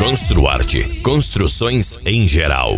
Construarte, construções em geral.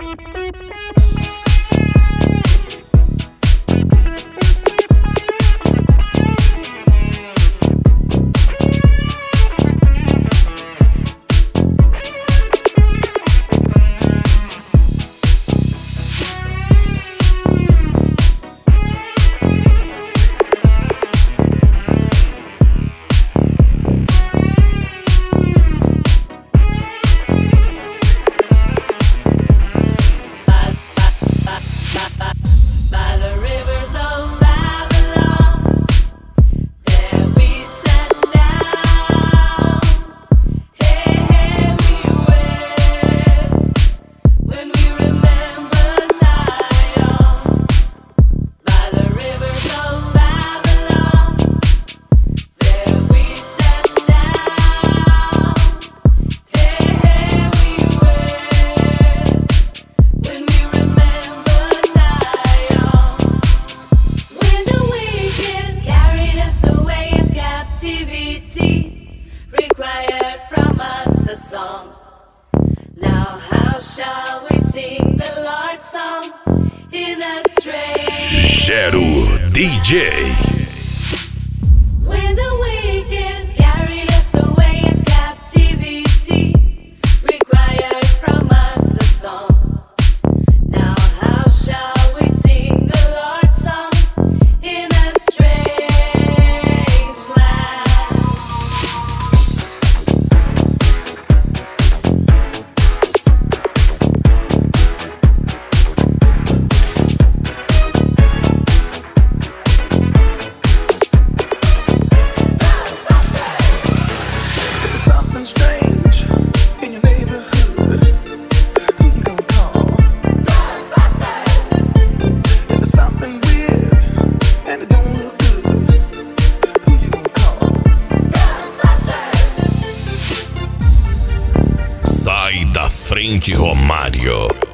Required from us a song. Now how shall we sing the Lord's song in a strange Gero DJ. When the wicked carried us away in captivity, required from us a song. Now how shall we sing the Lord's song in a strange land? Sai da frente, Romário.